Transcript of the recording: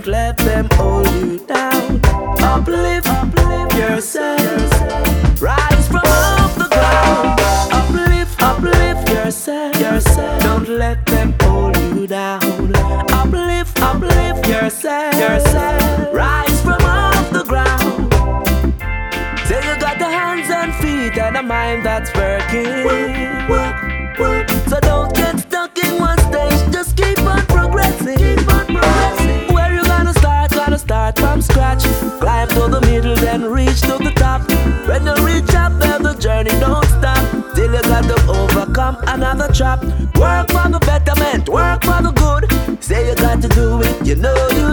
Don't let them hold you down. Uplift yourself. Rise from off the ground. Uplift yourself. Don't let them hold you down. Uplift yourself. Rise from off the ground. Say you got the hands and feet and a mind that's working. Work. So don't get stuck in one stage. Just keep on progressing. Where you gonna start? Gonna start from scratch. Climb to the middle, then reach to the top. When you reach up there, the journey don't stop till you got to overcome another trap. Work for the betterment, work for the good. Say you got to do it, you know